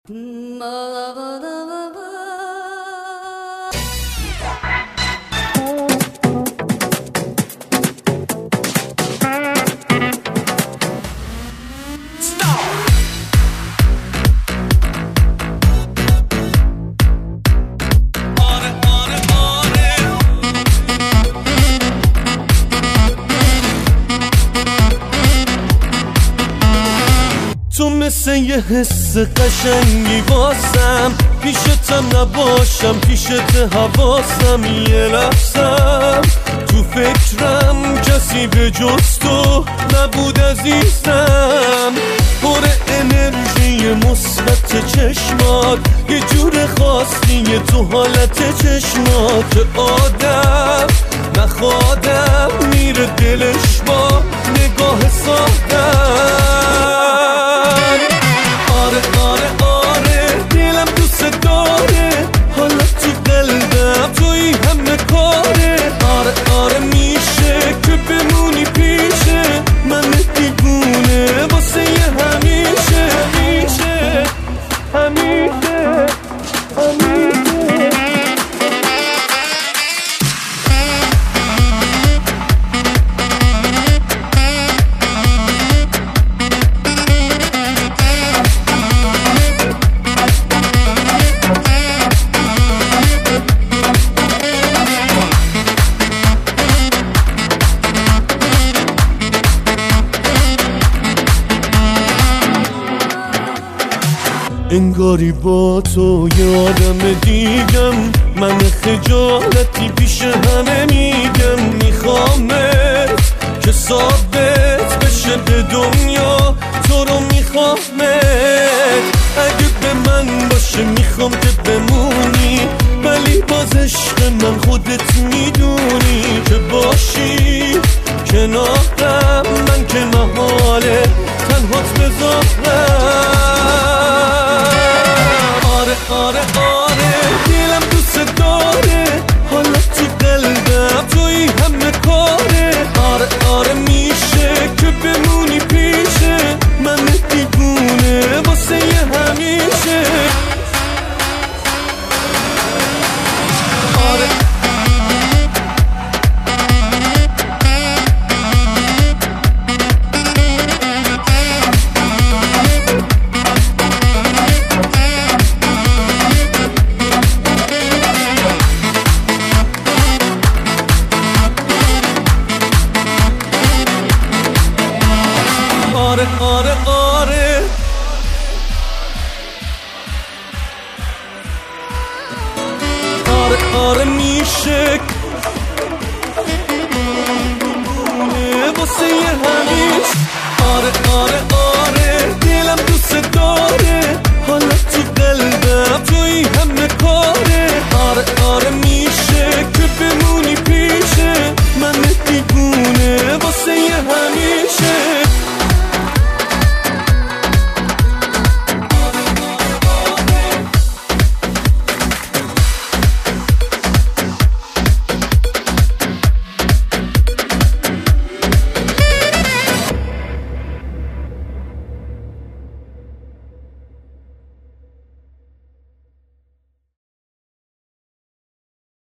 تو مثل یه حس قشنگی واسم، پیشتم نباشم پیشت حواسم، یه لحظم تو فکرم کسی به جز تو نبود عزیزم. پر انرژی مثبت چشمات، یه جور خاصیه تو حالت چشمات، آدم نخوادم میره دلش با نگاه سادم. آره دلم دوست داره، حالا تو قلبم توی همه کاره. آره میشه که بمونی پیشه من دیوونه واسه همیشه همیشه. انگاری با تو یه آدم دیگم، من خجالتی پیش همه میگم. میخوامت که ثابت بشه به دنیا تو رو میخوامت. اگه به من باشه میخوام که بمونی، ولی باز عشق من خودت میدونی که باشی کنارم، من که محاله تنهات بذارم. آره دلم دوست داره، حالا تو قلبم توی همه کاره. آره میشه که بمونی پیشه من دیوونه واسه همیشه. آره میشه واسه همیشه. آره